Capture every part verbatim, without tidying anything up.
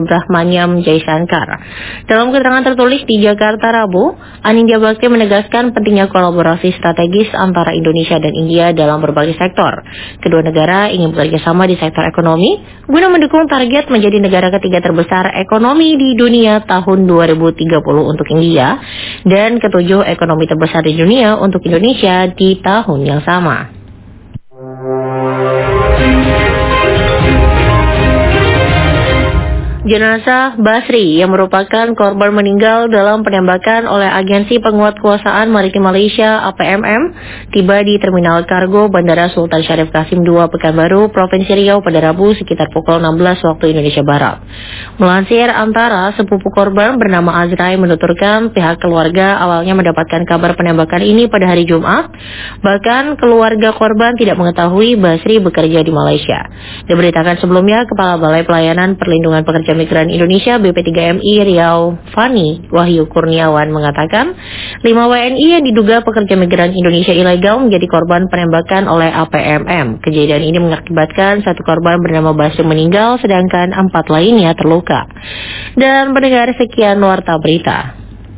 Brahmanyam Jaisankar. Dalam keterangan tertulis di Jakarta Rabu, Anindya Bakti menegaskan pentingnya kolaborasi strategis antara Indonesia dan India dalam berbagai sektor. Kedua negara ingin bekerja sama di sektor ekonomi guna mendukung target menjadi negara ketiga terbesar ekonomi di dunia tahun dua ribu tiga puluh untuk India dan ketujuh ekonomi terbesar di dunia untuk Indonesia di tahun yang sama. Jenazah Basri yang merupakan korban meninggal dalam penembakan oleh Agensi Penguatkuasaan Maritim Malaysia A P M M tiba di Terminal Kargo Bandara Sultan Syarif Kasim dua Pekanbaru, Provinsi Riau pada Rabu sekitar pukul enam belas waktu Indonesia Barat. Melansir Antara, sepupu korban bernama Azrai menuturkan pihak keluarga awalnya mendapatkan kabar penembakan ini pada hari Jumat. Bahkan keluarga korban tidak mengetahui Basri bekerja di Malaysia. Diberitakan sebelumnya, Kepala Balai Pelayanan Perlindungan Pekerja Migran Indonesia B P tiga M I Riau Fani Wahyu Kurniawan mengatakan lima W N I yang diduga pekerja migran Indonesia ilegal menjadi korban penembakan oleh A P M M. Kejadian ini mengakibatkan satu korban bernama Basri meninggal sedangkan empat lainnya terluka. Dan pendengar, sekian warta berita.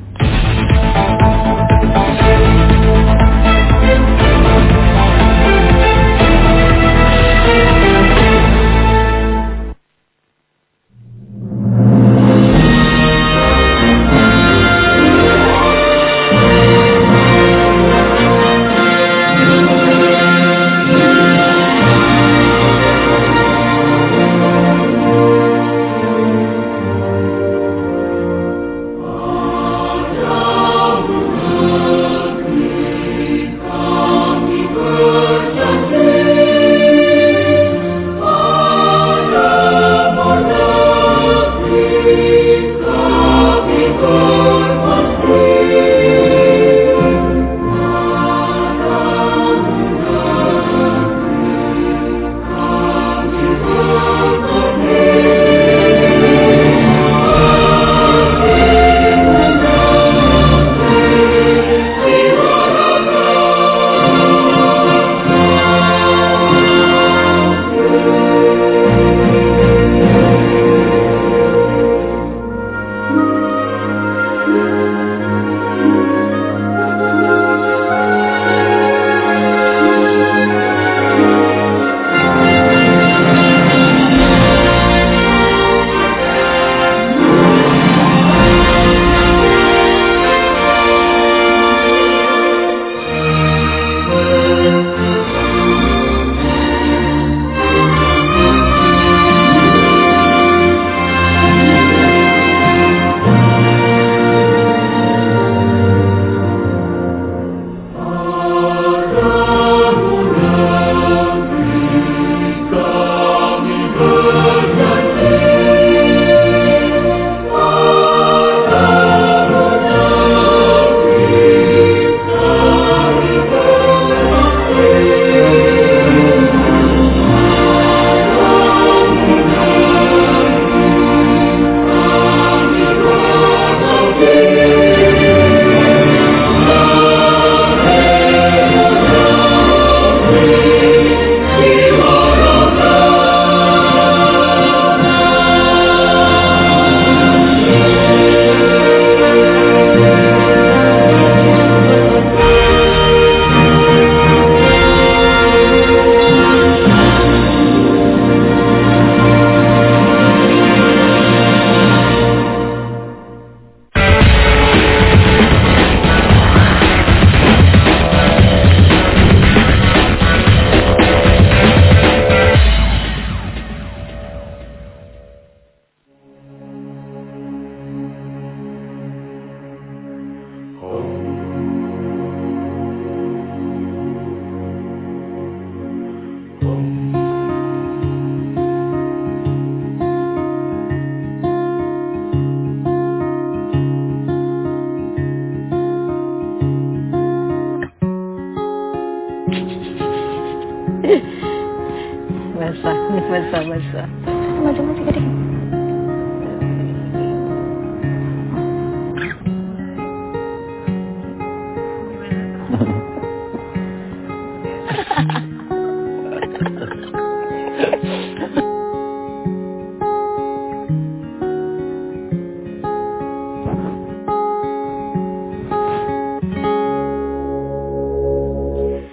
basah, basah, basah. Maju-maju gede.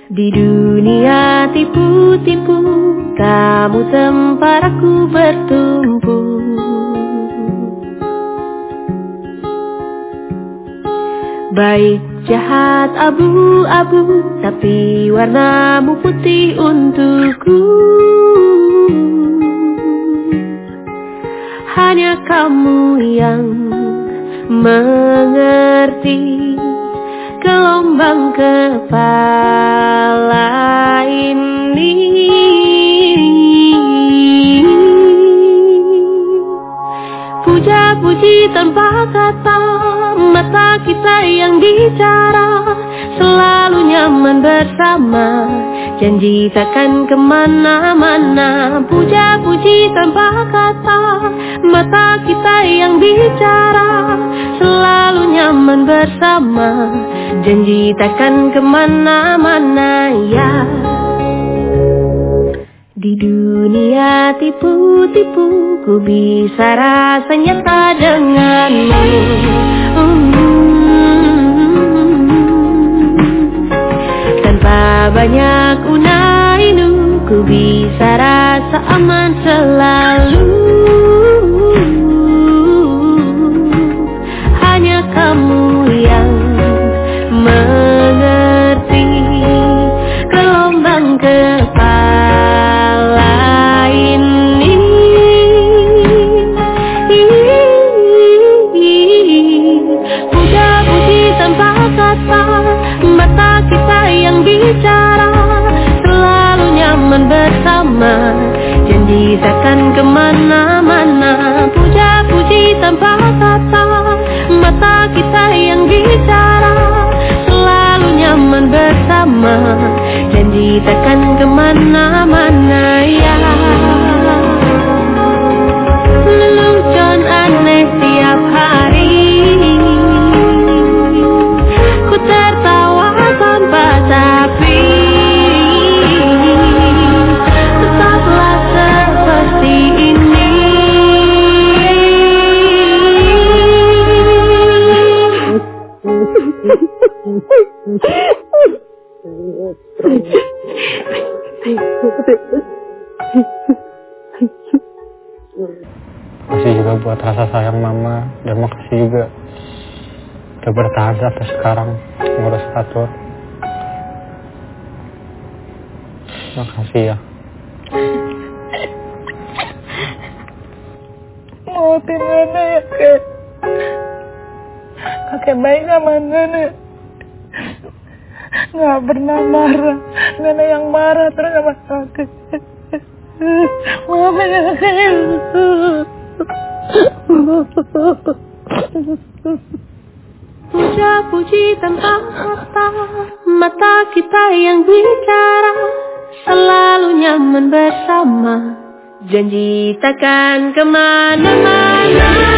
Di dunia tipu-tipu, kamu tempat aku bertumpu. Baik jahat abu-abu, tapi warnamu putih untukku. Hanya kamu yang mengerti gelombang kepala ini. Puja-puji tanpa kata, mata kita yang bicara, selalu nyaman bersama, janji takkan kemana-mana. Puja-puji tanpa kata, mata kita yang bicara, selalu nyaman bersama, janji takkan kemana-mana ya. Di dunia tipu-tipu, ku bisa rasa nyata denganmu. Mm-hmm. Tanpa banyak unai-nu, ku bisa rasa aman selalu. Hanya kamu yang mengerti gelombang kepala ini. Puja-puji tanpa kata, mata kita yang bicara, selalu nyaman bersama, janji takkan kemana-mana. Puja-puji tanpa kata, mata kita yang bicara, selalu nyaman bersama, janji takkan kemana-mana ya. Lelucon aneh tiap hari, ku tertawa tanpa tapi, tetaplah seperti ini. Makasih juga buat rasa sayang mama, dan makasih juga udah bertahan sampai sekarang ngurus Fatur. Makasih ya. Maafin Nenek ya, Kek. Kakek baik sama Nenek. Nggak pernah marah. Nenek yang marah terus sama kakek. Maafin ya, Kek. Puja-puji tanpa kata, mata kita yang bicara, selalu nyaman bersama, janji takkan kemana-mana.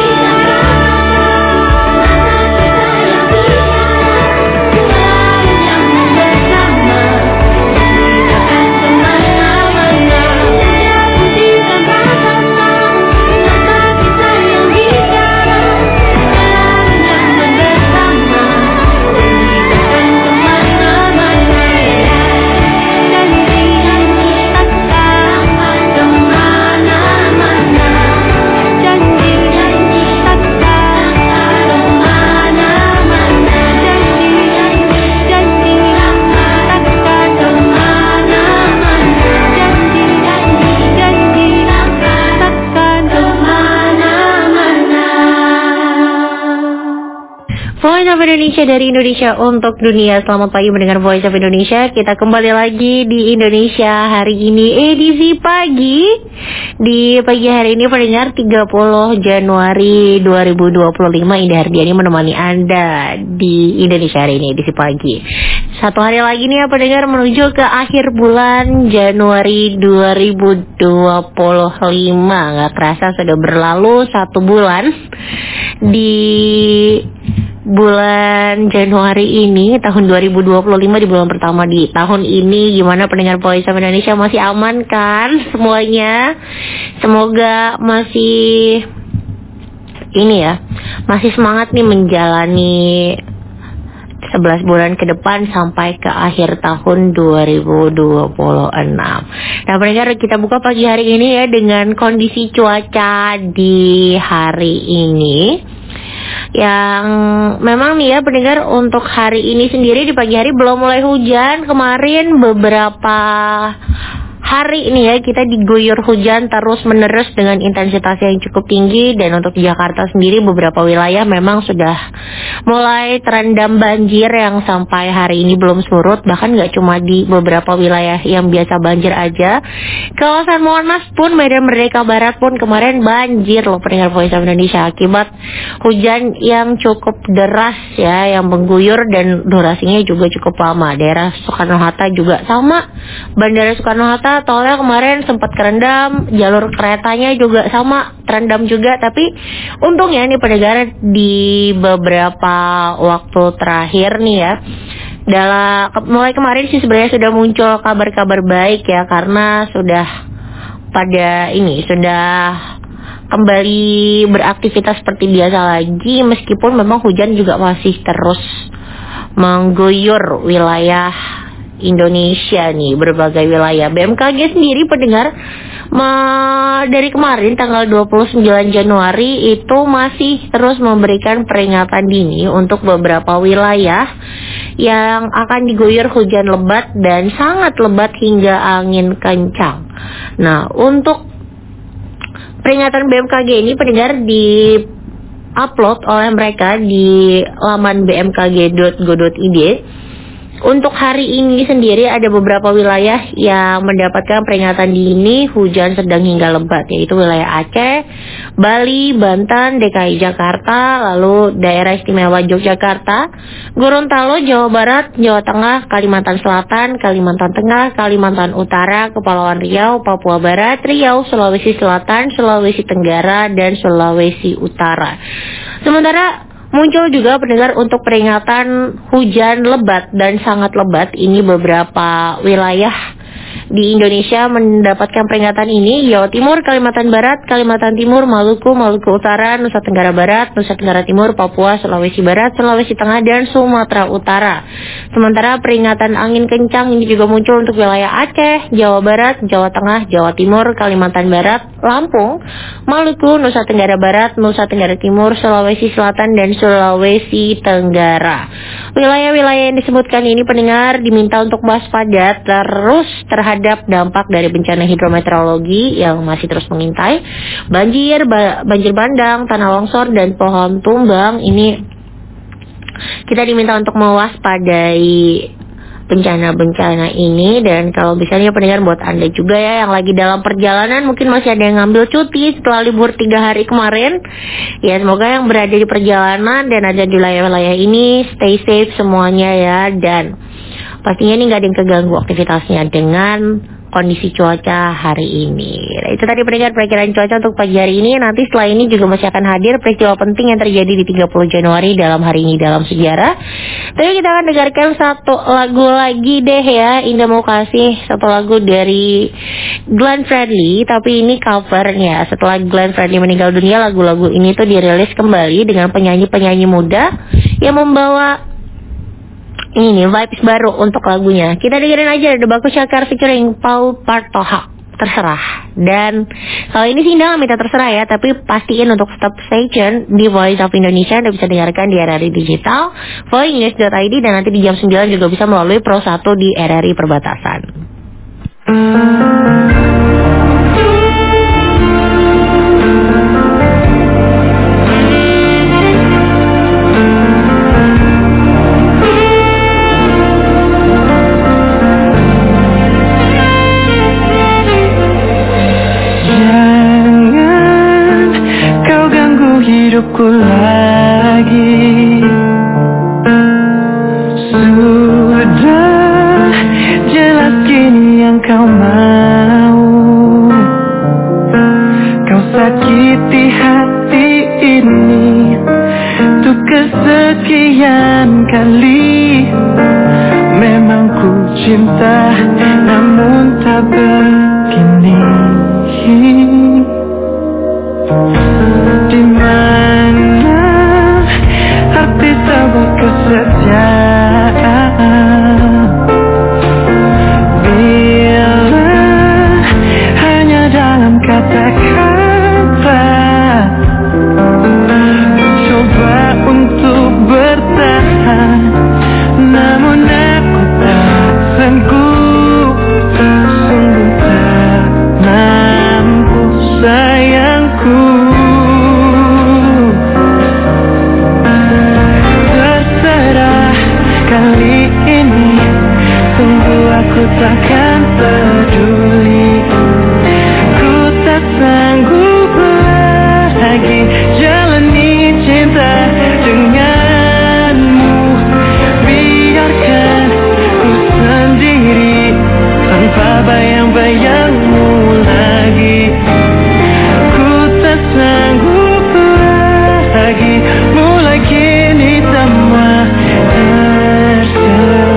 Voice of Indonesia dari Indonesia untuk dunia. Selamat pagi mendengar Voice of Indonesia. Kita kembali lagi di Indonesia hari ini, edisi pagi. Di pagi hari ini pendengar tiga puluh Januari dua ribu dua puluh lima, Indah Hardiani menemani Anda di Indonesia hari ini, edisi pagi. Satu hari lagi nih ya pendengar, menuju ke akhir bulan Januari dua ribu dua puluh lima. Gak kerasa sudah berlalu satu bulan di bulan Januari ini, tahun dua ribu dua puluh lima, di bulan pertama di tahun ini. Gimana pendengar Voice of Indonesia, masih aman kan semuanya? Semoga masih ini ya, masih semangat nih menjalani sebelas bulan ke depan sampai ke akhir tahun dua ribu dua puluh enam. Nah pendengar, kita buka pagi hari ini ya dengan kondisi cuaca di hari ini yang memang nih ya pendengar, untuk hari ini sendiri di pagi hari belum mulai hujan. Kemarin beberapa hari ini ya kita diguyur hujan terus menerus dengan intensitas yang cukup tinggi, dan untuk di Jakarta sendiri beberapa wilayah memang sudah mulai terendam banjir yang sampai hari ini belum surut. Bahkan gak cuma di beberapa wilayah yang biasa banjir aja, kawasan Monas pun, Medan Merdeka Barat pun kemarin banjir loh pendengar Voice of Indonesia, akibat hujan yang cukup deras ya, yang mengguyur dan durasinya juga cukup lama. Daerah Soekarno-Hatta juga sama, Bandara Soekarno-Hatta tolnya kemarin sempat kerendam, jalur keretanya juga sama terendam juga. Tapi untungnya nih pendengar, di beberapa waktu terakhir nih ya, dalam mulai kemarin sih sebenarnya sudah muncul kabar-kabar baik ya, karena sudah pada ini sudah kembali beraktivitas seperti biasa lagi, meskipun memang hujan juga masih terus mengguyur wilayah Indonesia nih, berbagai wilayah. B M K G sendiri pendengar, ma- dari kemarin tanggal dua puluh sembilan Januari itu masih terus memberikan peringatan dini untuk beberapa wilayah yang akan diguyur hujan lebat dan sangat lebat hingga angin kencang. Nah, untuk peringatan B M K G ini pendengar di upload oleh mereka di laman b m k g dot go dot i d. Untuk hari ini sendiri ada beberapa wilayah yang mendapatkan peringatan dini hujan sedang hingga lebat, yaitu wilayah Aceh, Bali, Banten, D K I Jakarta, lalu daerah istimewa Yogyakarta, Gorontalo, Jawa Barat, Jawa Tengah, Kalimantan Selatan, Kalimantan Tengah, Kalimantan Utara, Kepulauan Riau, Papua Barat, Riau, Sulawesi Selatan, Sulawesi Tenggara, dan Sulawesi Utara. Sementara muncul juga pendengar untuk peringatan hujan lebat dan sangat lebat. Ini beberapa wilayah di Indonesia mendapatkan peringatan ini: Jawa Timur, Kalimantan Barat, Kalimantan Timur, Maluku, Maluku Utara, Nusa Tenggara Barat, Nusa Tenggara Timur, Papua, Sulawesi Barat, Sulawesi Tengah, dan Sumatera Utara. Sementara peringatan angin kencang ini juga muncul untuk wilayah Aceh, Jawa Barat, Jawa Tengah, Jawa Timur, Kalimantan Barat, Lampung, Maluku, Nusa Tenggara Barat, Nusa Tenggara Timur, Sulawesi Selatan, dan Sulawesi Tenggara. Wilayah-wilayah yang disebutkan ini pendengar diminta untuk waspada terus terhadap dampak dari bencana hidrometeorologi yang masih terus mengintai. Banjir, ba- banjir bandang, tanah longsor, dan pohon tumbang. Ini kita diminta untuk mewaspadai bencana-bencana ini. Dan kalau misalnya pendengar, buat Anda juga ya yang lagi dalam perjalanan, mungkin masih ada yang ngambil cuti setelah libur tiga hari kemarin, ya semoga yang berada di perjalanan dan ada di wilayah-wilayah ini stay safe semuanya ya, dan pastinya ini nggak ada yang keganggu aktivitasnya dengan kondisi cuaca hari ini. Nah, itu tadi pendengar perkiraan cuaca untuk pagi hari ini. Nanti setelah ini juga masih akan hadir peristiwa penting yang terjadi di tiga puluh Januari dalam hari ini dalam sejarah. Tapi kita akan dengarkan satu lagu lagi deh ya. Indah mau kasih satu lagu dari Glenn Fredly, tapi ini covernya. Setelah Glenn Fredly meninggal dunia, lagu-lagu ini tuh dirilis kembali dengan penyanyi-penyanyi muda yang membawa ini vibes baru untuk lagunya. Kita dengerin aja The Baku Syakar featuring Paul Partohak, Terserah. Dan kalau ini sih Indah minta terserah ya, tapi pastiin untuk stop station di Voice of Indonesia. Anda bisa dengarkan di R R I Digital, voice dot i d, dan nanti di jam sembilan juga bisa melalui Pro satu di R R I Perbatasan. Hidupku lagi, sudah jelas kini yang kau mau. Kau sakiti hati ini untuk kesekian kali. Memang ku cinta namun tak begini. Di mana arti sebuah kesetiaan? lagi, mulai kini semua terserah.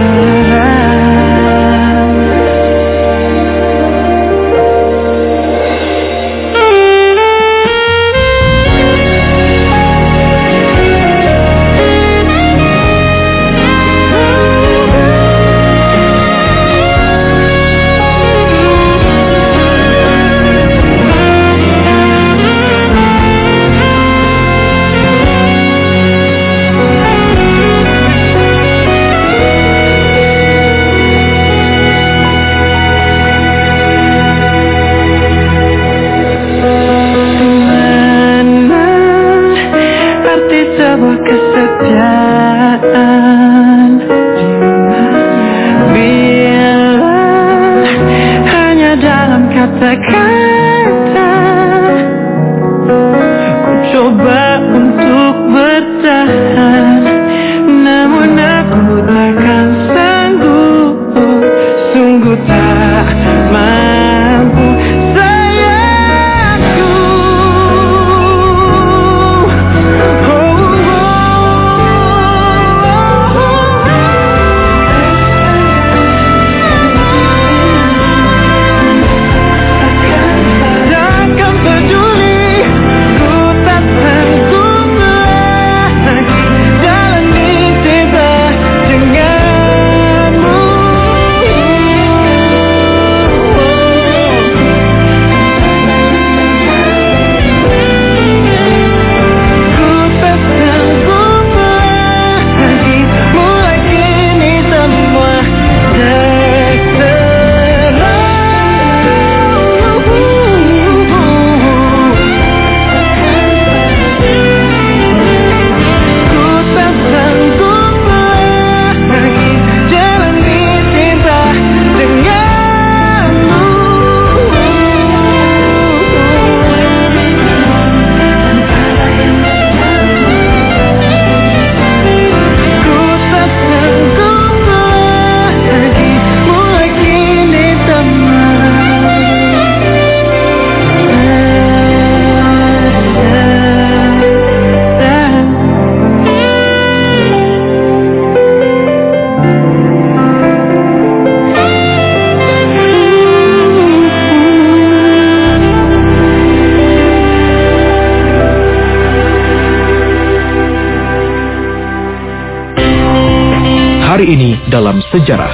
Hari ini dalam sejarah.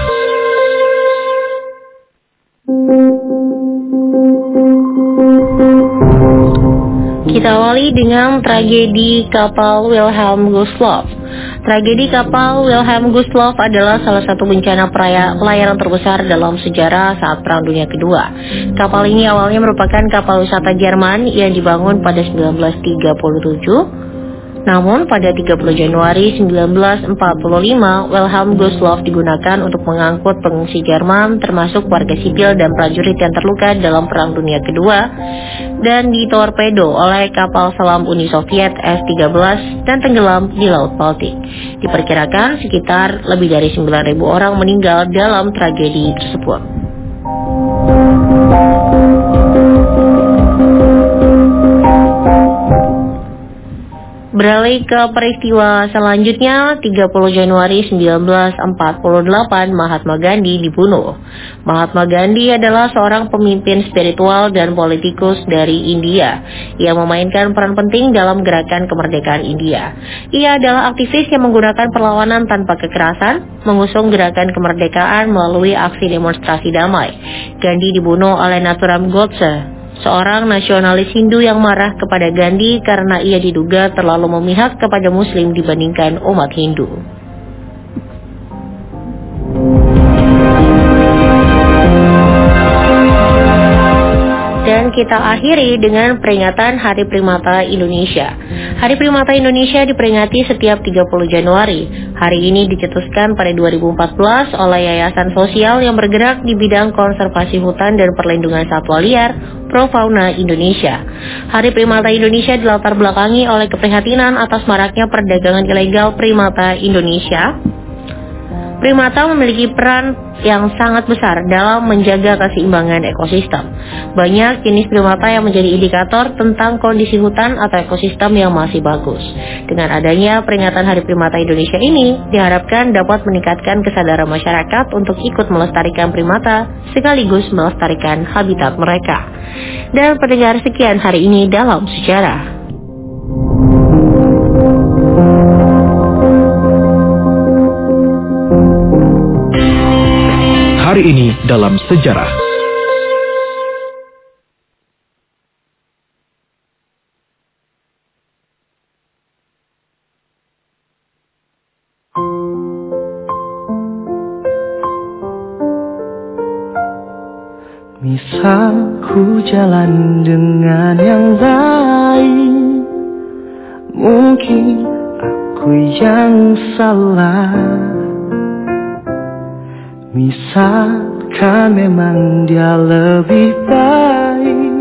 Kita awali dengan tragedi kapal Wilhelm Gustloff. Tragedi kapal Wilhelm Gustloff adalah salah satu bencana pelayaran terbesar dalam sejarah saat Perang Dunia Kedua. Kapal ini awalnya merupakan kapal wisata Jerman yang dibangun pada sembilan belas tiga puluh tujuh. Namun pada tiga puluh Januari sembilan belas empat puluh lima, Wilhelm Gustloff digunakan untuk mengangkut pengungsi Jerman termasuk warga sipil dan prajurit yang terluka dalam Perang Dunia Kedua dan ditorpedo oleh kapal selam Uni Soviet S tiga belas dan tenggelam di Laut Baltik. Diperkirakan sekitar lebih dari sembilan ribu orang meninggal dalam tragedi tersebut. Beralih ke peristiwa selanjutnya, tiga puluh Januari sembilan belas empat puluh delapan, Mahatma Gandhi dibunuh. Mahatma Gandhi adalah seorang pemimpin spiritual dan politikus dari India yang memainkan peran penting dalam gerakan kemerdekaan India. Ia adalah aktivis yang menggunakan perlawanan tanpa kekerasan, mengusung gerakan kemerdekaan melalui aksi demonstrasi damai. Gandhi dibunuh oleh Nathuram Godse, seorang nasionalis Hindu yang marah kepada Gandhi karena ia diduga terlalu memihak kepada Muslim dibandingkan umat Hindu. Dan kita akhiri dengan peringatan Hari Primata Indonesia. Hari Primata Indonesia diperingati setiap tiga puluh Januari. Hari ini dicetuskan pada dua ribu empat belas oleh Yayasan Sosial yang bergerak di bidang konservasi hutan dan perlindungan satwa liar, Profauna Indonesia. Hari Primata Indonesia dilatar belakangi oleh keprihatinan atas maraknya perdagangan ilegal primata Indonesia. Primata memiliki peran yang sangat besar dalam menjaga keseimbangan ekosistem. Banyak jenis primata yang menjadi indikator tentang kondisi hutan atau ekosistem yang masih bagus. Dengan adanya peringatan Hari Primata Indonesia ini, diharapkan dapat meningkatkan kesadaran masyarakat untuk ikut melestarikan primata sekaligus melestarikan habitat mereka. Dan pendengar, sekian hari ini dalam sejarah. Hari ini dalam sejarah. Misal ku jalan dengan yang baik, mungkin aku yang salah. Misalkan memang dia lebih baik,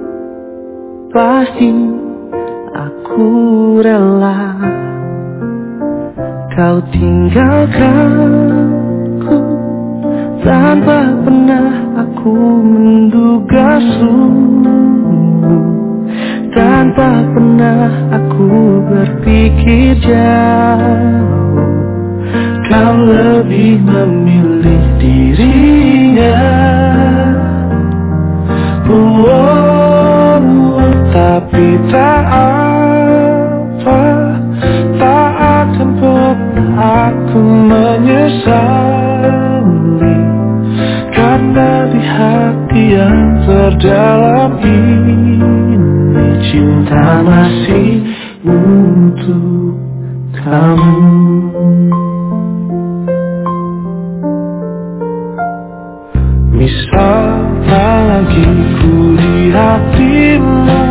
pasti aku rela kau tinggalkanku tanpa pernah aku menduga sungguh, tanpa pernah aku berpikir jauh. Kau lebih memilih dirinya, oh, oh, oh. Tapi tak apa, tak akan pernah aku menyesali, karena di hati yang terdalam ini cinta masih untuk kamu. Misal tak lagi ku lihatimu,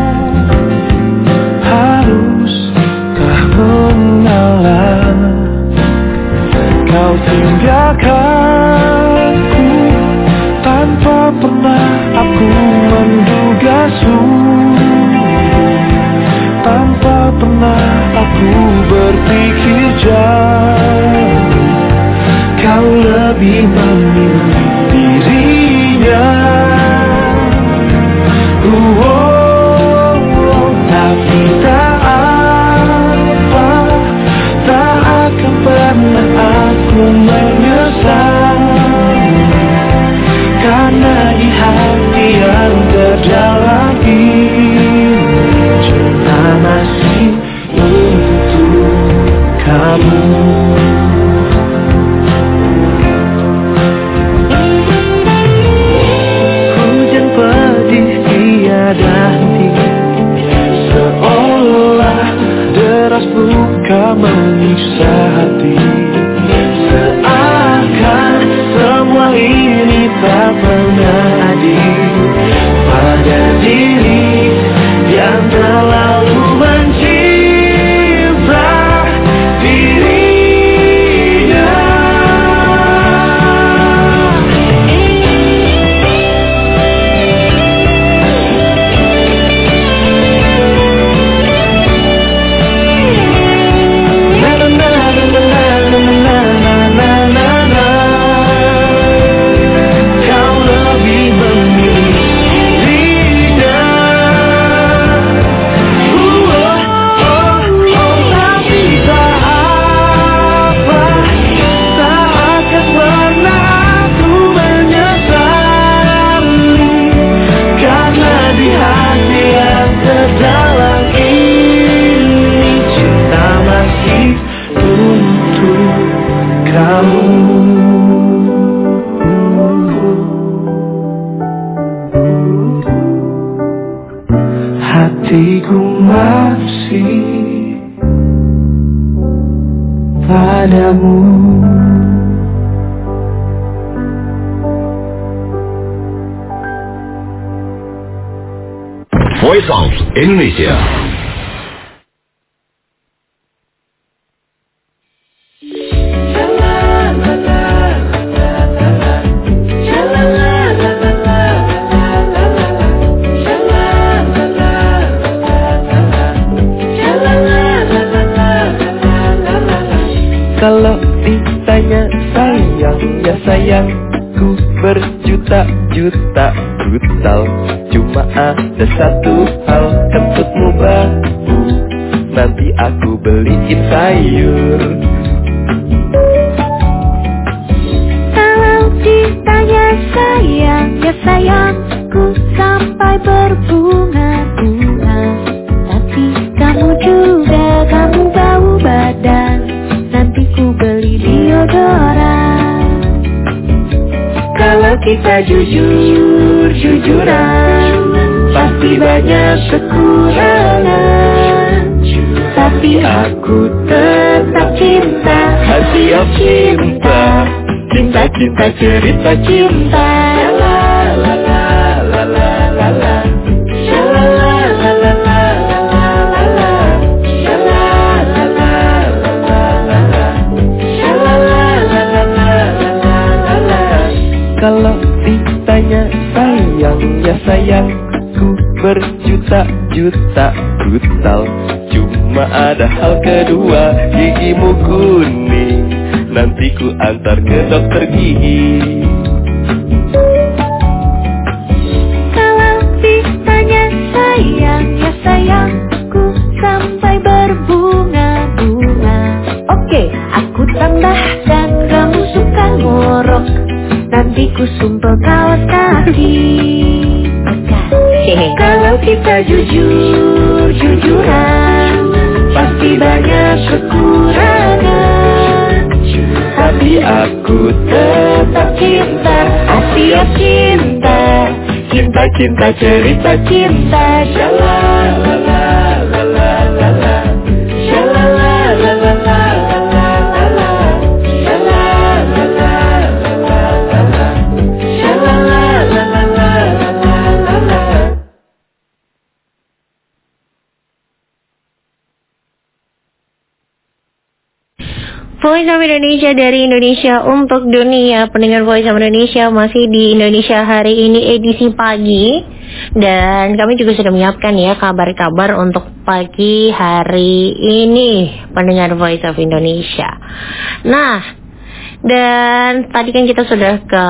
haruskah mengalah kau tinggalkanku tanpa pernah aku menduga sungguh, tanpa pernah aku berpikir jauh. Kau lebih memilih dirinya, oh, oh, oh. Tapi tak apa, tak akan pernah aku menyesali, karena di hati yang terdalam ini cinta masih untuk kamu. Seolah deras buka menyiksa hati, seakan semua ini tak pernah adil pada diri yang terlalu mencinta dirinya. Hatiku masih padamu. Voice of Indonesia. Kalau ditanya saya sayang, ya sayangku berjuta-juta brutal. Cuma ada satu hal, kentutmu bau, nanti aku beliin sayur. Kalau ditanya sayang, ya sayangku sampai berbunga-bunga. Tapi kamu juga, kamu bau badan, nanti ku beli deodoran. Kalau kita jujur, jujuran, pasti banyak kekurangan. Tapi aku tetap cinta, hati yang cinta, cinta cinta cerita cinta. La la la la la la la, la la la la la la la, la la la la la la la, la la la la la la. Kalau ditanya sayang, ya sayangku berjuta-juta brutal. Cuma ada hal kedua, gigimu kuning, nanti ku antar ke dokter gigi. Kalau ditanya sayang, ya sayangku sampai berbunga-bunga. Oke, aku tambahkan kamu suka ngorok, nanti ku sumpel kaos kaki. Kalau kita jujur, jujuran, pasti banyak kekurangan. Tapi aku tetap cinta, hati yang cinta, cinta cinta cerita cinta. Shala la la la la la la, shala la la la la la la la, shala la la la la la la, shala la la la la la la. Voice of Indonesia dari Indonesia untuk dunia. Pendengar Voice of Indonesia masih di Indonesia hari ini edisi pagi. Dan kami juga sudah menyiapkan ya kabar-kabar untuk pagi hari ini, pendengar Voice of Indonesia. Nah, dan tadi kan kita sudah ke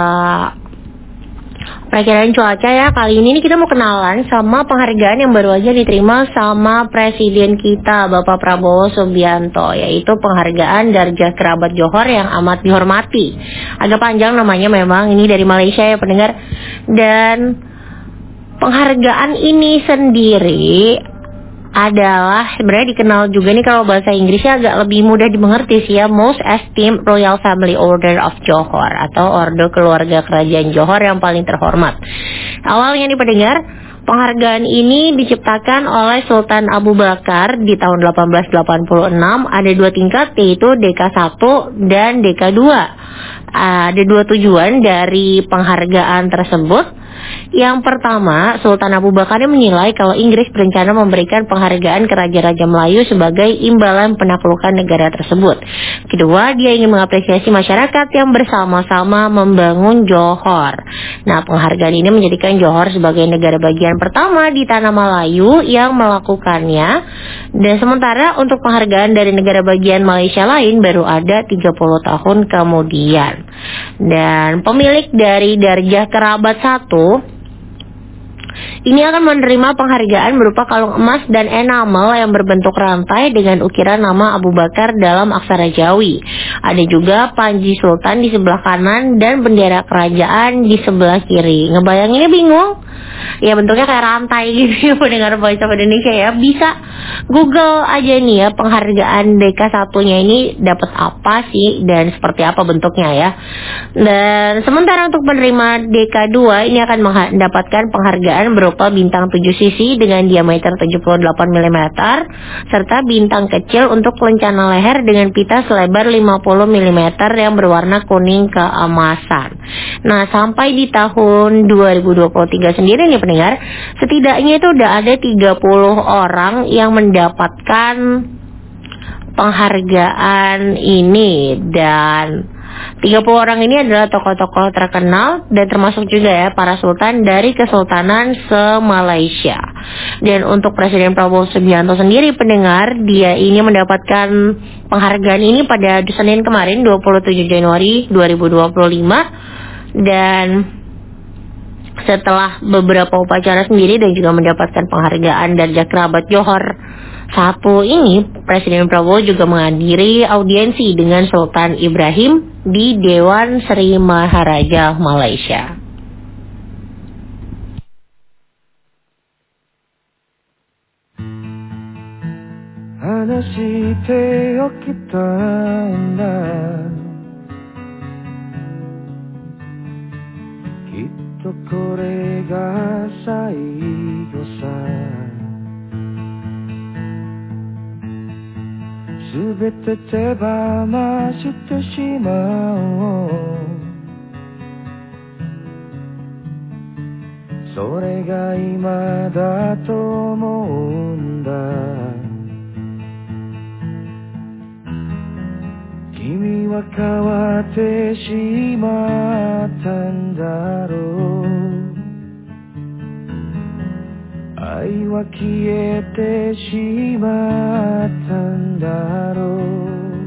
perakiraan cuaca ya. Kali ini nih kita mau kenalan sama penghargaan yang baru aja diterima sama Presiden kita Bapak Prabowo Subianto, yaitu penghargaan Darjah Kerabat Johor yang amat dihormati. Agak panjang namanya memang, ini dari Malaysia ya pendengar. Dan penghargaan ini sendiri adalah sebenarnya dikenal juga nih kalau bahasa Inggrisnya agak lebih mudah dimengerti sih ya, Most Esteemed Royal Family Order of Johor, atau Orde Keluarga Kerajaan Johor yang paling terhormat. Awalnya nih pendengar, penghargaan ini diciptakan oleh Sultan Abu Bakar di tahun delapan belas delapan puluh enam. Ada dua tingkat, yaitu D K satu dan D K dua. Ada dua tujuan dari penghargaan tersebut. Yang pertama, Sultan Abu Bakar menilai kalau Inggris berencana memberikan penghargaan ke Raja-Raja Melayu sebagai imbalan penaklukan negara tersebut. Kedua, dia ingin mengapresiasi masyarakat yang bersama-sama membangun Johor. Nah, penghargaan ini menjadikan Johor sebagai negara bagian pertama di tanah Melayu yang melakukannya. Dan sementara untuk penghargaan dari negara bagian Malaysia lain baru ada tiga puluh tahun kemudian. Dan pemilik dari Darjah Kerabat satu ini akan menerima penghargaan berupa kalung emas dan enamel yang berbentuk rantai dengan ukiran nama Abu Bakar dalam aksara Jawi. Ada juga panji sultan di sebelah kanan dan bendera kerajaan di sebelah kiri. Ngebayanginnya bingung? Ya bentuknya kayak rantai gitu ya pendengar Voice of Indonesia ya. Bisa Google aja nih ya penghargaan D K satu-nya ini dapat apa sih dan seperti apa bentuknya ya. Dan sementara untuk penerima D K dua ini akan mendapatkan penghargaan berupa bintang tujuh sisi dengan diameter tujuh puluh delapan milimeter serta bintang kecil untuk lencana leher dengan pita selebar lima puluh milimeter yang berwarna kuning keemasan. Nah, sampai di tahun dua ribu dua puluh tiga sendiri nih pendengar, setidaknya itu udah ada tiga puluh orang yang mendapatkan penghargaan ini. Dan tiga puluh orang ini adalah tokoh-tokoh terkenal dan termasuk juga ya para sultan dari Kesultanan se-Malaysia. Dan untuk Presiden Prabowo Subianto sendiri pendengar, dia ini mendapatkan penghargaan ini pada Senin kemarin dua puluh tujuh Januari dua ribu dua puluh lima. Dan setelah beberapa upacara sendiri dan juga mendapatkan penghargaan dari kerabat Johor satu ini, Presiden Prabowo juga menghadiri audiensi dengan Sultan Ibrahim di Dewan Sri Maharaja Malaysia. Kitto kore ga saigo sa Subete tebamashite shimao Sore ga ima da to omou n da Kimi wa kawatte shimatta n darou Ai wa kiete shimatta n darou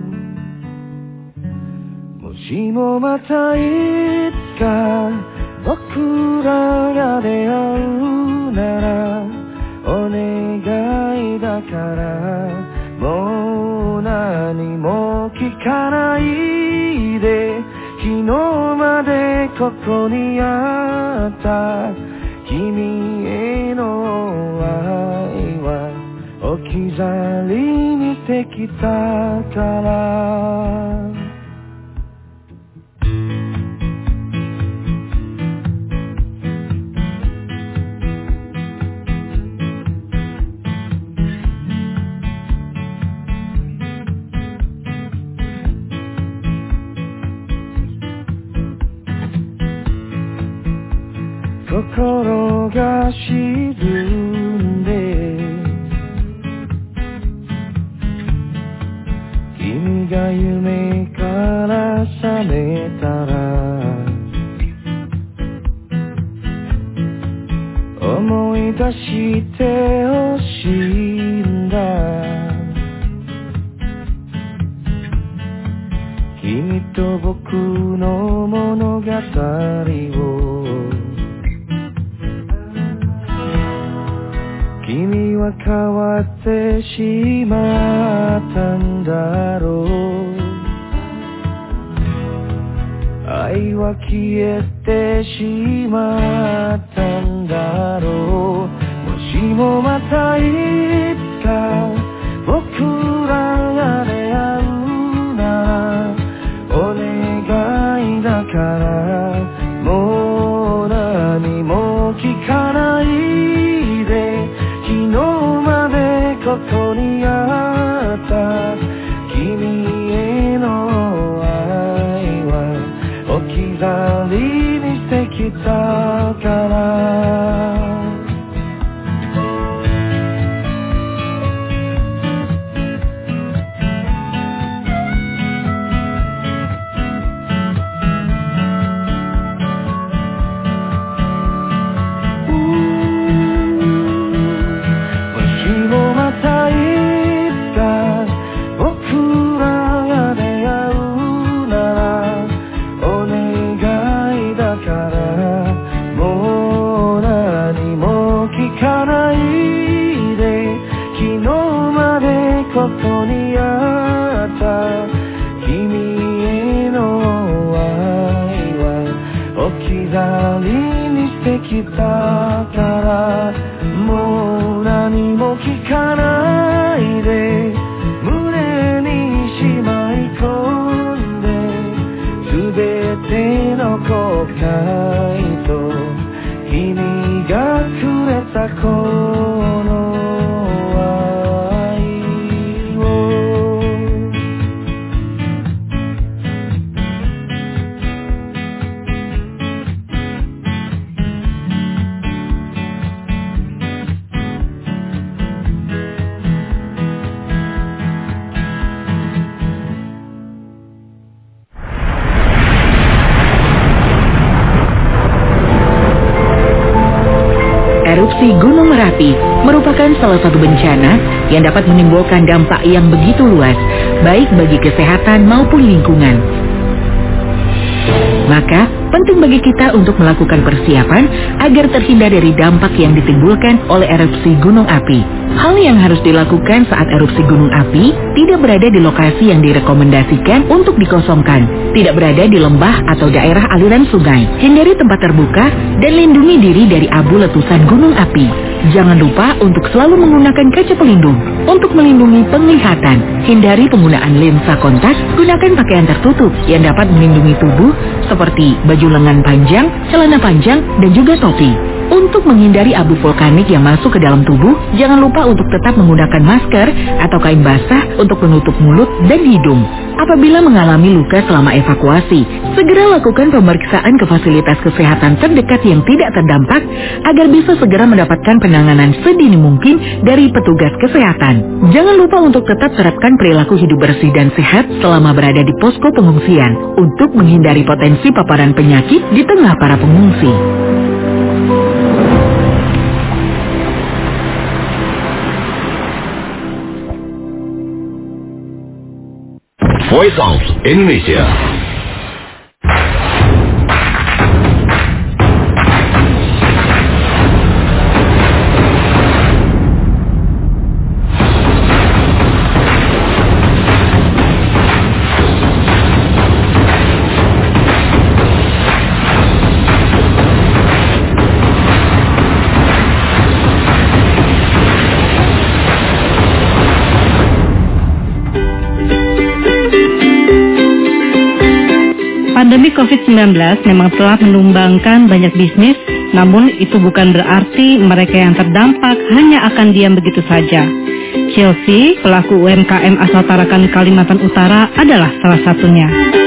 Moshi mo mata itsuka boku ra ga deau nara Onegai dakara mou nani mo kikanai de Kino made koko ni atta Kimi e no ai wa okizari ni shite kita kara心が沈んで君が夢から覚めたら思い出してほしいんだ君と僕の物語を君は変わってしまったんだろう愛は消えてしまったんだろうもしもまたいつか僕らが出会うならお願いだからもう何も聞かないでここにあった君への愛は置き去りにしてきたからここにあった君への愛は置き去りにしてきたからもう何も聞かないで胸にしまい込んで全ての後悔と君がくれたこの api merupakan salah satu bencana yang dapat menimbulkan dampak yang begitu luas, baik bagi kesehatan maupun lingkungan. Maka, penting bagi kita untuk melakukan persiapan agar terhindar dari dampak yang ditimbulkan oleh erupsi gunung api. Hal yang harus dilakukan saat erupsi gunung api, tidak berada di lokasi yang direkomendasikan untuk dikosongkan, tidak berada di lembah atau daerah aliran sungai, hindari tempat terbuka, dan lindungi diri dari abu letusan gunung api. Jangan lupa untuk selalu menggunakan kaca pelindung untuk melindungi penglihatan. Hindari penggunaan lensa kontak, gunakan pakaian tertutup yang dapat melindungi tubuh seperti baju lengan panjang, celana panjang, dan juga topi. Untuk menghindari abu vulkanik yang masuk ke dalam tubuh, jangan lupa untuk tetap menggunakan masker atau kain basah untuk menutup mulut dan hidung. Apabila mengalami luka selama evakuasi, segera lakukan pemeriksaan ke fasilitas kesehatan terdekat yang tidak terdampak agar bisa segera mendapatkan penanganan sedini mungkin dari petugas kesehatan. Jangan lupa untuk tetap terapkan perilaku hidup bersih dan sehat selama berada di posko pengungsian untuk menghindari potensi paparan penyakit di tengah para pengungsi. Voice of Indonesia. Pandemi covid sembilan belas memang telah menumbangkan banyak bisnis, namun itu bukan berarti mereka yang terdampak hanya akan diam begitu saja. Chelsea, pelaku U M K M asal Tarakan, Kalimantan Utara adalah salah satunya.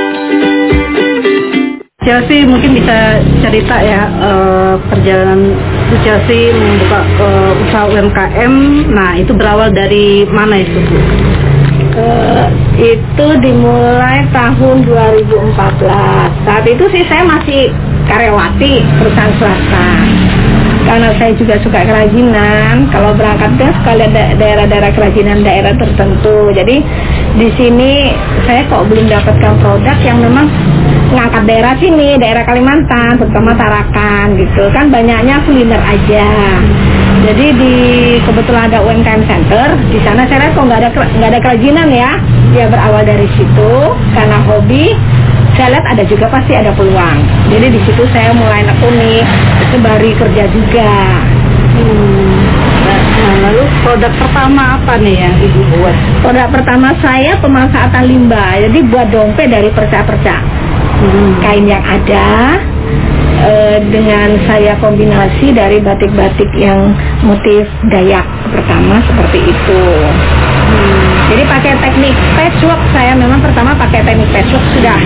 Chelsea mungkin bisa cerita ya uh, perjalanan Chelsea membuka uh, usaha U M K M. Nah, itu berawal dari mana itu, Bu? Uh, itu dimulai tahun dua ribu empat belas. Saat itu sih saya masih karyawati perusahaan swasta. Karena saya juga suka kerajinan, kalau berangkat kan suka lihat da- daerah-daerah kerajinan daerah tertentu. Jadi di sini saya kok belum dapatkan produk yang memang ngangkat daerah sini, daerah Kalimantan, terutama Tarakan gitu. Kan banyaknya kuliner aja. Jadi di kebetulan ada U M K M Center, di sana saya lihat kok nggak ada nggak ada kerajinan ya. Dia berawal dari situ karena hobi. Saya lihat ada juga pasti ada peluang. Jadi di situ saya mulai nekuni, sembari kerja juga. Hmm. Nah, lalu produk pertama apa nih yang Ibu buat? Produk pertama saya pemanfaatan limbah. Jadi buat dompet dari perca-perca. Hmm. Kain yang ada. Uh, dengan saya kombinasi dari batik-batik yang motif Dayak pertama seperti itu. Hmm. Jadi pakai teknik patchwork, saya memang pertama pakai teknik patchwork sudah.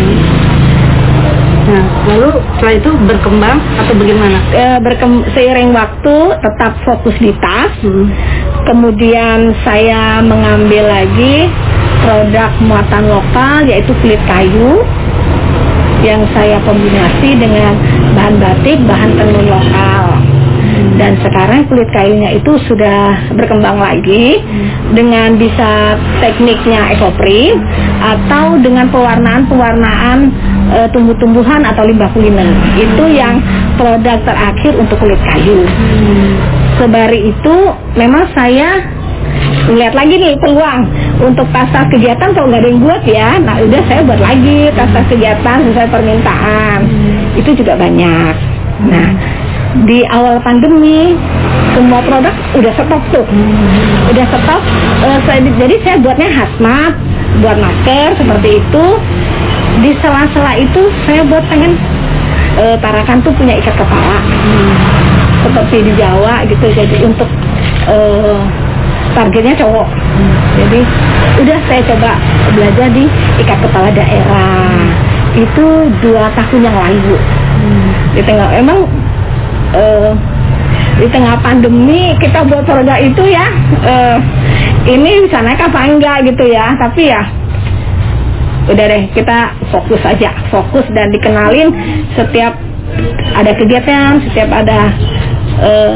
Nah, lalu setelah itu berkembang atau bagaimana? Uh, berkem- seiring waktu tetap fokus di tas. Hmm. Kemudian saya mengambil lagi produk muatan lokal yaitu kulit kayu yang saya kombinasi dengan bahan batik, bahan tenun lokal. Dan sekarang kulit kayunya itu sudah berkembang lagi dengan bisa tekniknya ekoprint atau dengan pewarnaan-pewarnaan e, tumbuh-tumbuhan atau limbah kuliner. Itu yang produk terakhir untuk kulit kayu. Sebari itu memang saya lihat lagi nih peluang untuk tas-tas kegiatan kalau nggak ada yang buat ya, nah udah saya buat lagi tas-tas kegiatan sesuai permintaan. Itu juga banyak. Nah di awal pandemi semua produk udah stop tuh, udah stop. Uh, saya, jadi saya buatnya hazmat, buat masker seperti itu. Di sela-sela itu saya buat pengen uh, Tarakan tuh punya ikat kepala, hmm. seperti di Jawa gitu. Jadi untuk uh, targetnya cowok. Hmm. Jadi udah saya coba belajar di ikat kepala daerah. Itu dua tahun yang lalu. Hmm. Di tengah emang uh, di tengah pandemi kita buat produk itu ya. Uh, ini bisa naik apa enggak gitu ya. Tapi ya udah deh kita fokus aja, fokus dan dikenalin setiap ada kegiatan, setiap ada Uh,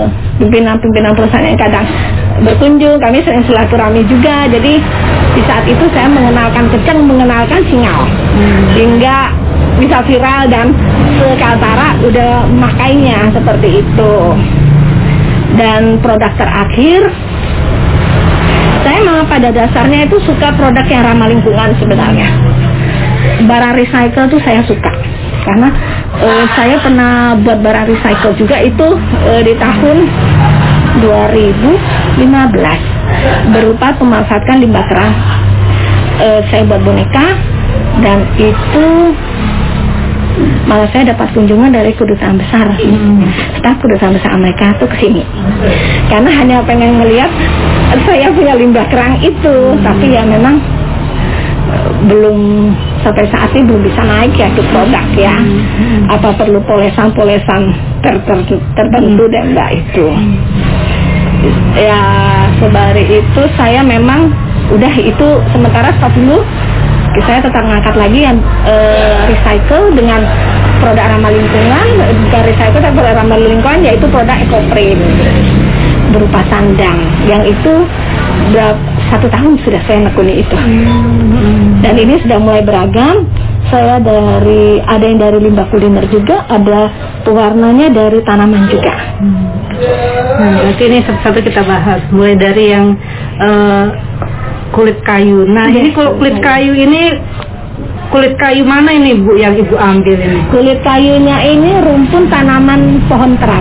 pimpinan-pimpinan perusahaan yang kadang berkunjung, kami sering silaturahmi juga. Jadi di saat itu saya mengenalkan Keceng, mengenalkan Singal, hmm. hingga bisa viral dan se-Kaltara udah makainya seperti itu. Dan produk terakhir, saya memang pada dasarnya itu suka produk yang ramah lingkungan sebenarnya. Barang recycle tuh saya suka, karena uh, saya pernah buat barang recycle juga itu uh, di tahun dua ribu lima belas berupa pemanfaatkan limbah kerang. Uh, saya buat boneka dan itu malah saya dapat kunjungan dari kedutaan besar, hmm. staf kedutaan besar Amerika tuh kesini, karena hanya pengen ngelihat saya punya limbah kerang itu, hmm. tapi ya memang belum sampai saat ini belum bisa naik ya ke produk ya, hmm. apa perlu polesan-polesan ter ter tertentu dan enggak itu, ya sebari itu saya memang udah itu sementara stop dulu. Saya tetap mengangkat lagi yang uh, recycle dengan produk ramah lingkungan, bukan recycle tapi produk ramah lingkungan, yaitu produk ekoprint berupa sandang, yang itu berapa, satu tahun sudah saya nekuni itu. Dan ini sudah mulai beragam. Saya dari ada yang dari limbah kuliner juga, ada pewarnanya dari tanaman juga. Nah, berarti ini satu-satu kita bahas, mulai dari yang uh, kulit kayu. Nah, ya, ini kalau kulit kayu ini kulit kayu mana ini Bu yang Ibu ambil ini? Kulit kayunya ini rumpun tanaman pohon terap.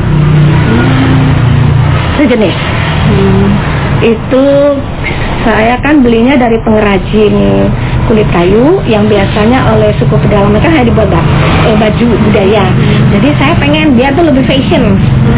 Sejenis. Hmm. Itu saya kan belinya dari pengrajin kulit kayu yang biasanya oleh suku pedalaman kan hanya dibuat eh, baju budaya. Jadi saya pengen dia tuh lebih fashion.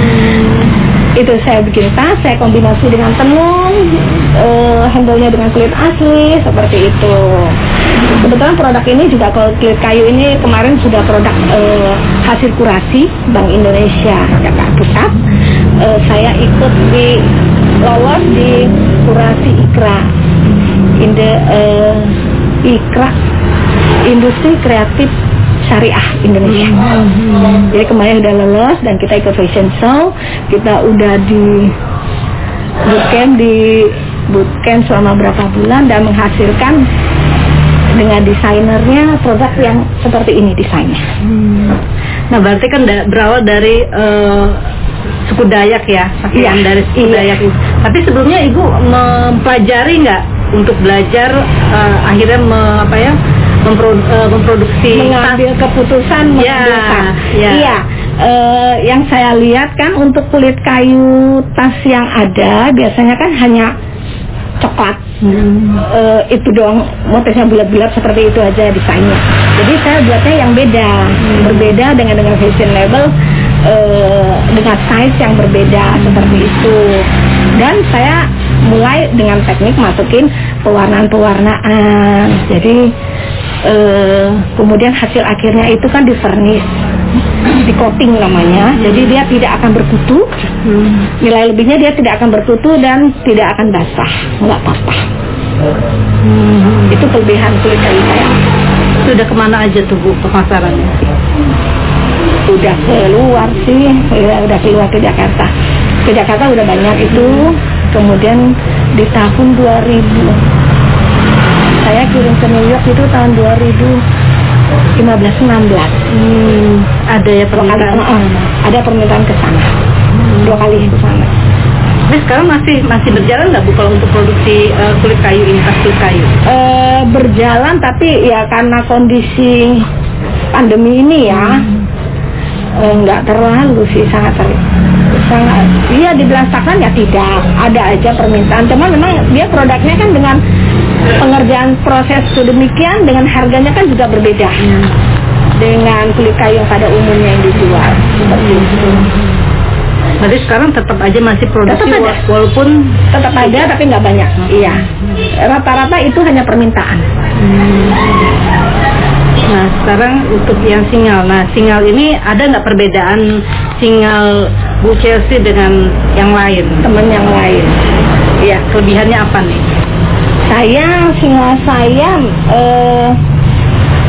Itu saya bikin tas, saya kombinasi dengan tenun, uh, handle-nya dengan kulit asli, seperti itu. Kebetulan produk ini juga, kalau kulit kayu ini kemarin sudah produk uh, hasil kurasi Bank Indonesia Jakarta Pusat. Uh, saya ikut di lolos di kurasi IKRA, Inde, uh, IKRA, Industri Kreatif Syariah Indonesia. Hmm. Jadi kemarin udah lolos dan kita ikut fashion show. Kita udah di bootcamp di bootcamp selama berapa bulan dan menghasilkan dengan desainernya produk yang seperti ini desainnya. Hmm. Nah berarti kan da- berawal dari uh, suku Dayak ya, pakaian iya, dari suku iya. Dayak. Tapi sebelumnya Ibu mempelajari nggak untuk belajar uh, akhirnya me, apa ya? Mempro, uh, memproduksi mengambil tas. Keputusan mengambil ya, tas. Ya. Iya, uh, yang saya lihat kan untuk kulit kayu tas yang ada biasanya kan hanya coklat, hmm. uh, itu doang, motifnya bulat-bulat seperti itu aja desainnya. Jadi saya buatnya yang beda, hmm. berbeda dengan dengan fashion label, uh, dengan size yang berbeda hmm. seperti itu. Dan saya mulai dengan teknik masukin pewarnaan-pewarnaan. Jadi Uh, kemudian hasil akhirnya itu kan di vernis, di coating namanya. Jadi dia tidak akan berkutu. Hmm. Nilai lebihnya dia tidak akan berkutu dan tidak akan basah, nggak apa-apa. Hmm. Itu kelebihan kulit kayu saya. Sudah kemana aja tuh Bu pemasarannya? Udah keluar sih, udah, udah keluar ke Jakarta. Ke Jakarta udah banyak itu. Kemudian di tahun dua ribu saya kirim ke New York itu tahun dua ribu lima belas enam belas. Hmm, ada ya permintaan? Ada, uh, ada permintaan ke sana. Hmm. Dua kali ke sana. Tapi sekarang masih masih berjalan nggak Bu kalau untuk produksi uh, kulit kayu ini, tas kulit kayu? Uh, berjalan tapi ya karena kondisi pandemi ini ya nggak hmm. uh, terlalu sih, sangat ter sangat. Iya dibilang stagnan ya tidak, ada aja permintaan. Cuman memang dia produknya kan dengan pengerjaan proses sedemikian dengan harganya kan juga berbeda hmm. dengan kulit kayu yang pada umumnya yang dijual seperti itu. Berarti sekarang tetap aja masih produksi tetap ada. Walaupun tetap ada tidak. Tapi nggak banyak. Hmm. Iya, rata-rata itu hanya permintaan. Hmm. Nah sekarang untuk yang singal, nah singal ini ada nggak perbedaan singal Bu Chelsea dengan yang lain, teman yang lain? Iya, kelebihannya apa nih? Saya singal saya eh,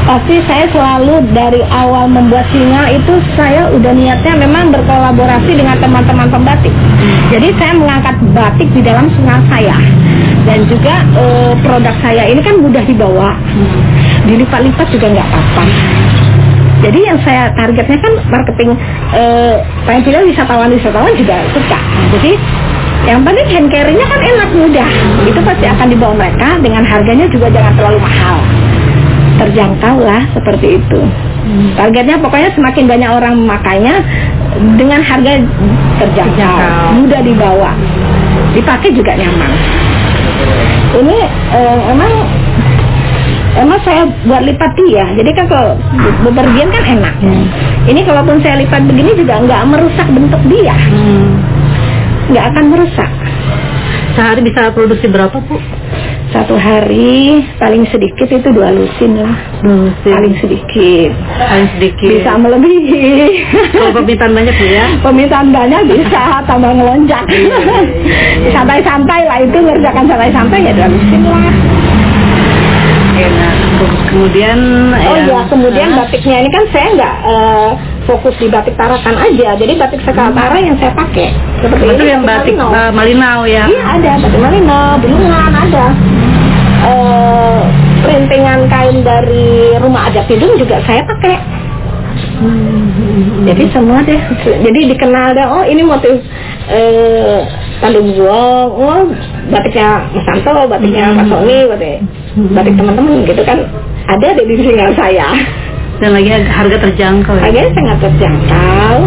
Pasti saya selalu dari awal membuat singa itu saya udah niatnya memang berkolaborasi dengan teman-teman pembatik. Jadi saya mengangkat batik di dalam singa saya. Dan juga e, produk saya ini kan mudah dibawa, dilipat-lipat juga nggak apa-apa. Jadi yang saya targetnya kan marketing, e, paling tidak wisatawan-wisatawan juga suka. Jadi yang penting hand carry-nya kan enak, mudah. Itu pasti akan dibawa mereka dengan harganya juga jangan terlalu mahal. Terjangkau lah seperti itu. Hmm. Targetnya pokoknya semakin banyak orang memakainya dengan harga terjangkau, terjangkau. Mudah dibawa, dipakai juga nyaman. Ini eh, emang emang saya buat lipat dia, jadi kan kalau bepergian kan enak. Hmm. Ini kalaupun saya lipat begini juga nggak merusak bentuk dia, nggak hmm. akan merusak. Sehari bisa produksi berapa, Bu? Satu hari paling sedikit itu dua lusin lah. Hmm, paling sedikit. Paling sedikit. Bisa melebihi. Kalau permintaan banyak Bu ya? Permintaan banyak bisa tambah ngelonjak. Santai-santai lah itu, ngerjakan santai-santai ya dua lusin lah. Enak. Kemudian oh ya, kemudian uh, batiknya ini kan saya nggak uh, fokus di batik Tarakan aja, jadi batik Sekaltara yang saya pakai. Seperti itu yang batik Malinau. Uh, Malinau ya? Iya ada batik Malinau, Bulungan ada. Uh, perintingan kain dari Rumah Adat Tidung juga saya pakai. Hmm. Jadi semua deh, jadi dikenal deh. Oh ini motif uh, Tanjung Buong, oh batiknya Mas Santo, batiknya hmm. Pak Sony, batik batik teman-teman gitu kan ada di singa saya. Dan lagi harga terjangkau ya? Harganya sangat terjangkau.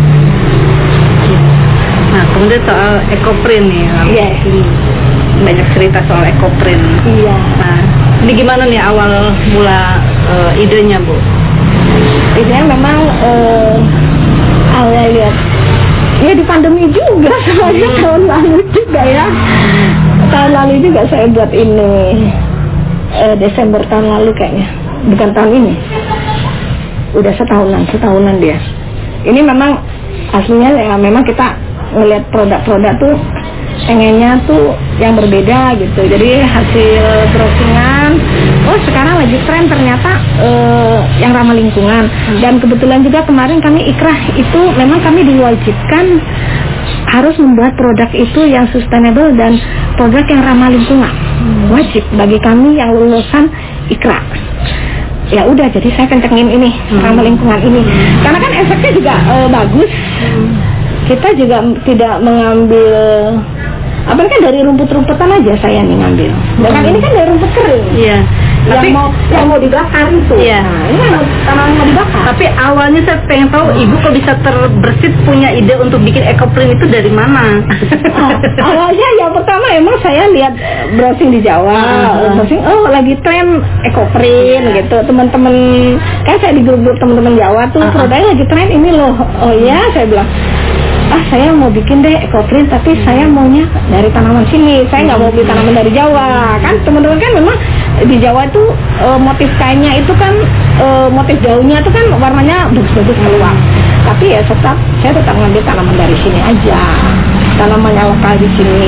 Nah kemudian soal ekoprint nih, yeah. banyak cerita soal ekoprint. Iya. Yeah. Nah ini gimana nih awal mula uh, idenya Bu? Idenya memang uh, awal lihat ya di pandemi juga soalnya hmm. tahun lalu juga ya. Tahun lalu juga saya buat ini. Uh, Desember tahun lalu kayaknya, bukan tahun ini, udah setahunan, setahunan dia. Ini memang aslinya ya memang kita ngelihat produk-produk tuh pengennya tuh yang berbeda gitu. Jadi hasil browsingan, oh sekarang lagi tren ternyata uh, yang ramah lingkungan. Hmm. Dan kebetulan juga kemarin kami ikrah itu memang kami diwajibkan harus membuat produk itu yang sustainable dan produk yang ramah lingkungan. Hmm. Wajib bagi kami yang lulusan ikrah. Ya udah, jadi saya kencengin ini hmm. ramah lingkungan ini. Karena kan efeknya juga uh, bagus. Hmm. Kita juga tidak mengambil apa kan dari rumput-rumputan aja saya nih ngambil. Dan hmm. ini kan dari rumput kering. Iya. Yang tapi mau yang mau dibakar itu. Iya. Nah, ini yang tanaman mau dibakar. Tapi awalnya saya pengen tahu Ibu kok bisa terbersit punya ide untuk bikin ekoprint itu dari mana? Oh, awalnya yang pertama emang saya lihat browsing di Jawa, uh-huh. browsing oh lagi tren ekoprint yeah. gitu. Teman-teman kan saya di grup-grup teman-teman Jawa tuh uh-huh. produknya lagi tren ini loh. Oh ya, saya bilang ah saya mau bikin deh ekoprint tapi saya maunya dari tanaman sini, saya nggak mau beli tanaman dari Jawa. Kan teman-teman kan memang di Jawa itu e, motif kainnya itu kan e, motif daunnya itu kan warnanya bagus-bagus keluar, tapi ya tetap saya tetap ngambil tanaman dari sini aja, tanamannya lokal di sini.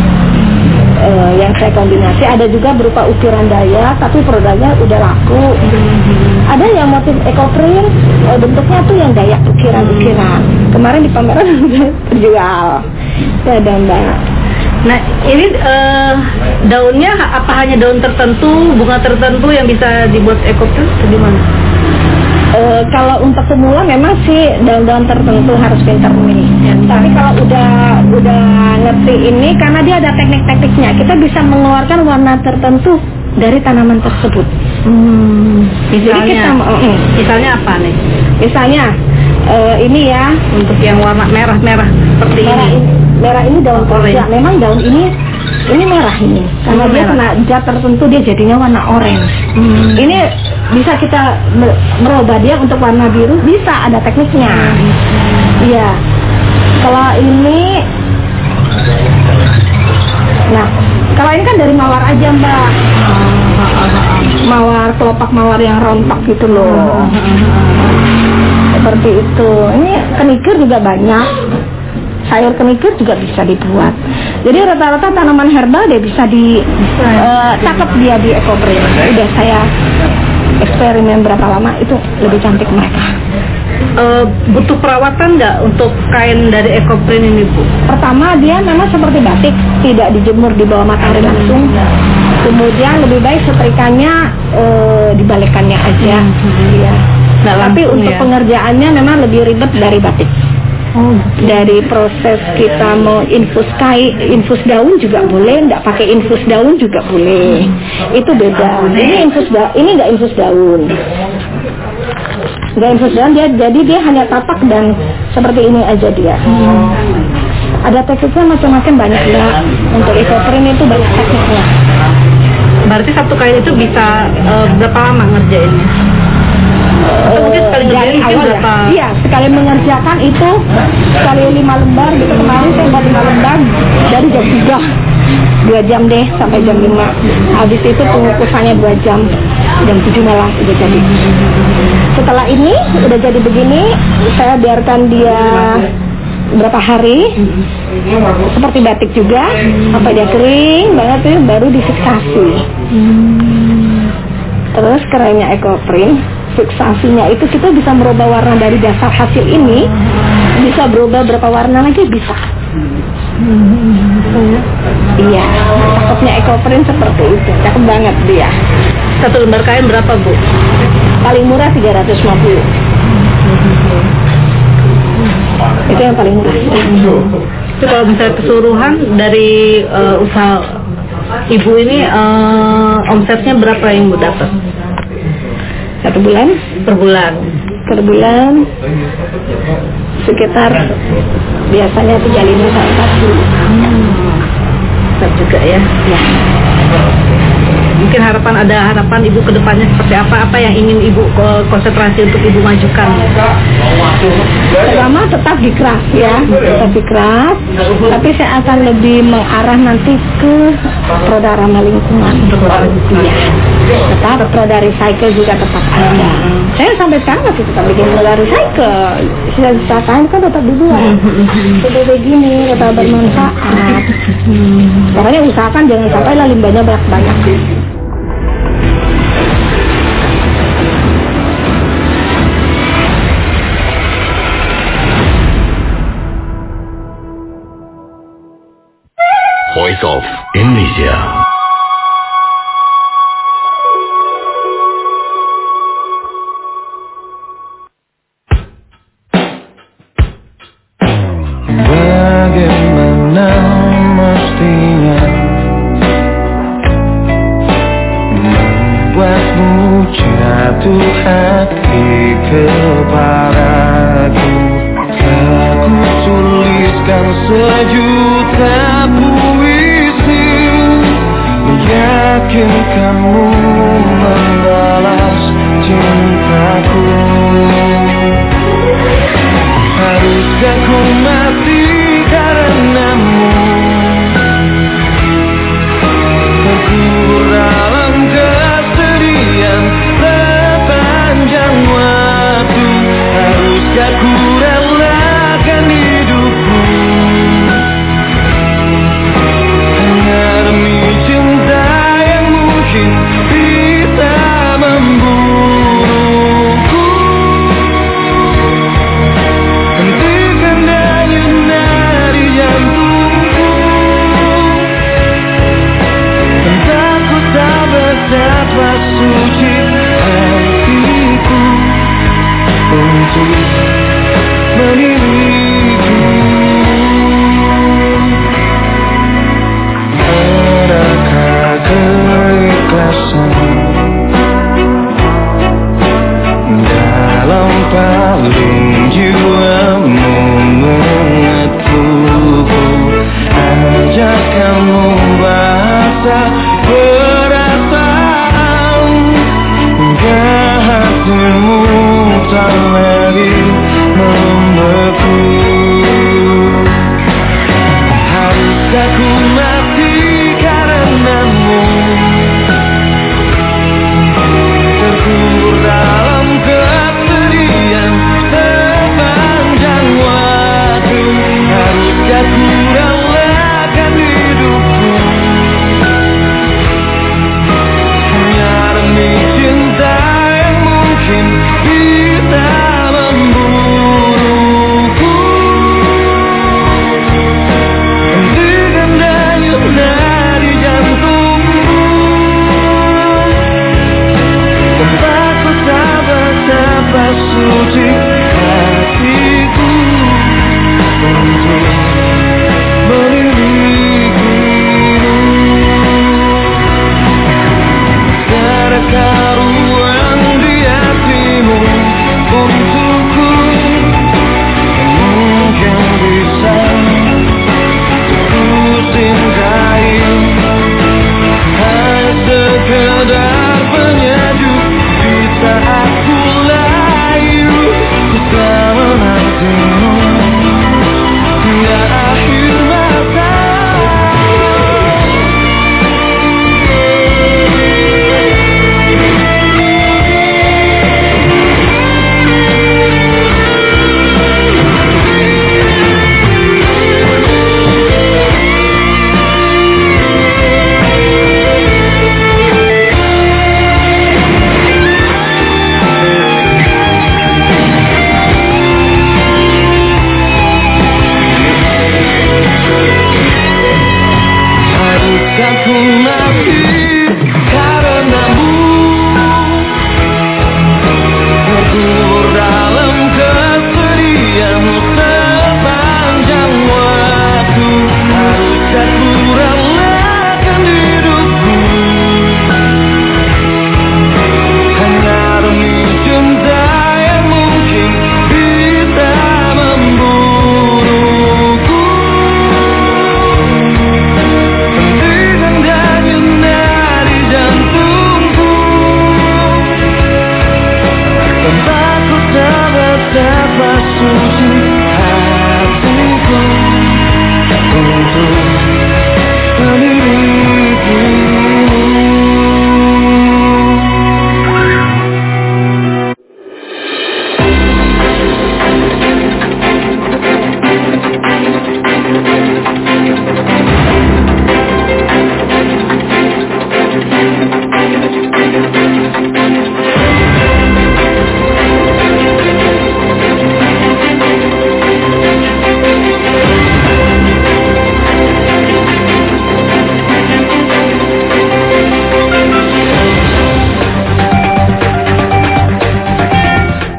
E, yang saya kombinasi ada juga berupa ukiran Dayak tapi produknya udah laku. Ada yang motif ekoprint e, bentuknya tuh yang Dayak ukiran-ukiran. Kemarin di pameran udah terjual. Ya ada Mbak. Nah ini uh, daunnya apa hanya daun tertentu, bunga tertentu yang bisa dibuat ekoprint atau gimana? Uh, kalau untuk pemula memang sih daun-daun tertentu harus pintar nih. Ya. Tapi kalau udah udah ngerti ini karena dia ada teknik-tekniknya, kita bisa mengeluarkan warna tertentu dari tanaman tersebut. Hmm. Misalnya, kita, uh, misalnya apa nih? Misalnya uh, ini ya untuk yang warna merah-merah seperti merah ini. ini. Merah ini daun korja. Memang daun ini ini merah ini. Karena dia kena zat tertentu dia jadinya warna orange. Hmm. Ini bisa kita merubah dia untuk warna biru, bisa ada tekniknya. Iya. Hmm. Kalau ini nah, kalau ini kan dari mawar aja, Mbak. Mawar, kelopak mawar yang rontok gitu loh. Seperti itu. Ini kenikir juga banyak. Sayur kenikir juga bisa dibuat. Jadi rata-rata tanaman herbal dia bisa di uh, cakep dia di ekoprint. Udah saya eksperimen berapa lama itu lebih cantik mereka. Uh, butuh perawatan nggak untuk kain dari ekoprint ini, Bu? Pertama, dia memang seperti batik, tidak dijemur di bawah matahari langsung. Kemudian lebih baik setrikanya uh, dibalikannya aja. Hmm. Ya. Nah, tapi untuk ya. pengerjaannya memang lebih ribet dari batik. Oh, dari proses kita mau infus kain, infus daun juga boleh, nggak pakai infus daun juga boleh. Itu beda. Ini infus daun, ini nggak infus daun. Nggak infus daun, dia jadi dia hanya tapak dan seperti ini aja dia. Hmm. Ada tekniknya macam-macam banyak ya. Untuk ekoprint itu banyak tekniknya. Berarti satu kain itu bisa uh, berapa lama ngerjainnya? Atau mungkin sekali ngerjain mungkin berapa? Iya, sekali mengerjakan itu sekali lima lembar gitu. Kemarin saya buat lima lembar dari jam tiga, dua jam deh sampai jam lima. Habis itu pengukusannya dua jam, jam tujuh malam udah jadi. Setelah ini udah jadi begini, saya biarkan dia berapa hari seperti batik juga sampai dia kering banget tuh, baru difiksasi. Terus kerennya ekoprint, fiksasinya itu kita bisa merubah warna dari dasar hasil ini, bisa berubah berapa warna lagi bisa. Iya, cakepnya ekoprint seperti itu, cakep banget dia. Satu lembar kain berapa, Bu? Paling murah tiga ratus lima puluh. Itu yang paling murah. Itu kalau misalnya keseluruhan dari uh, usaha Ibu ini uh, omsetnya berapa yang Bu dapat? Satu bulan? Per bulan. Per bulan sekitar biasanya tiga puluh lima sampai empat puluh. Besar juga ya. Ya. Mungkin harapan ada harapan Ibu ke depannya seperti apa? Apa yang ingin Ibu konsentrasi untuk Ibu majukan? Pertama tetap di craft ya, tetap di craft. Tapi saya akan lebih mengarah nanti ke produk ramah lingkungan. Ya. Tetap produk recycle juga tetap ada. Saya sampai sekarang masih tetap bikin produk recycle. Sisa-sisa kain kan tetap dibuat. Seperti begini tetap bermanfaat. Makanya usahakan jangan sampai lah limbahnya banyak-banyak. Voice of Indonesia. Bagaimana mestinya membuatmu jatuh hati kepadaku. Aku tuliskan sejuta puisi meyakinkanmu membalas cintaku. Haruskah ku mati karenamu, terkubur dalam kesedihan sepanjang waktu. Haruskah ku relakan hidupku hanya demi cinta yang mungkin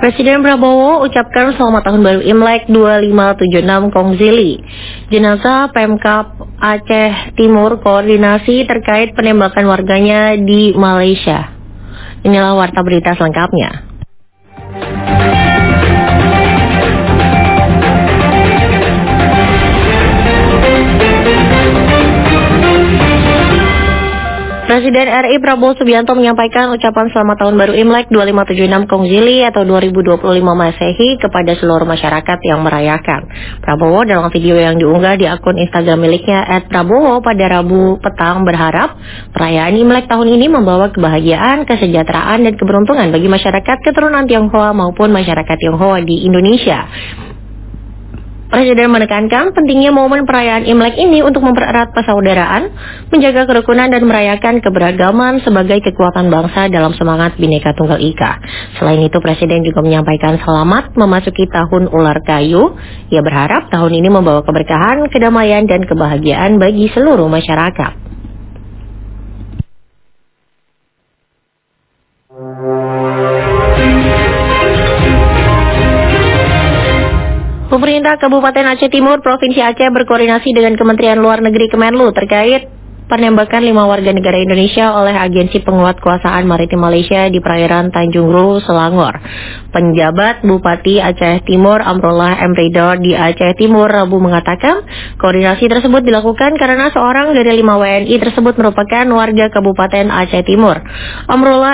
Presiden Prabowo ucapkan selamat tahun baru Imlek dua lima tujuh enam Kongzili. Jenazah Pemkab Aceh Timur koordinasi terkait penembakan warganya di Malaysia. Inilah warta berita selengkapnya. Presiden R I Prabowo Subianto menyampaikan ucapan selamat tahun baru Imlek dua lima tujuh enam Kongzili atau dua ribu dua puluh lima Masehi kepada seluruh masyarakat yang merayakan. Prabowo dalam video yang diunggah di akun Instagram miliknya et prabowo pada Rabu petang berharap perayaan Imlek tahun ini membawa kebahagiaan, kesejahteraan, dan keberuntungan bagi masyarakat keturunan Tionghoa maupun masyarakat Tionghoa di Indonesia. Presiden menekankan pentingnya momen perayaan Imlek ini untuk mempererat persaudaraan, menjaga kerukunan dan merayakan keberagaman sebagai kekuatan bangsa dalam semangat Bhinneka Tunggal Ika. Selain itu, Presiden juga menyampaikan selamat memasuki tahun ular kayu. Ia berharap tahun ini membawa keberkahan, kedamaian, dan kebahagiaan bagi seluruh masyarakat. Pemerintah Kabupaten Aceh Timur, Provinsi Aceh berkoordinasi dengan Kementerian Luar Negeri Kemenlu terkait penembakan lima warga negara Indonesia oleh Agensi Penguatkuasaan Maritim Malaysia di perairan Tanjung Ru, Selangor. Penjabat Bupati Aceh Timur Amrullah M. Ridho di Aceh Timur Rabu mengatakan koordinasi tersebut dilakukan karena seorang dari lima W N I tersebut merupakan warga Kabupaten Aceh Timur. Amrullah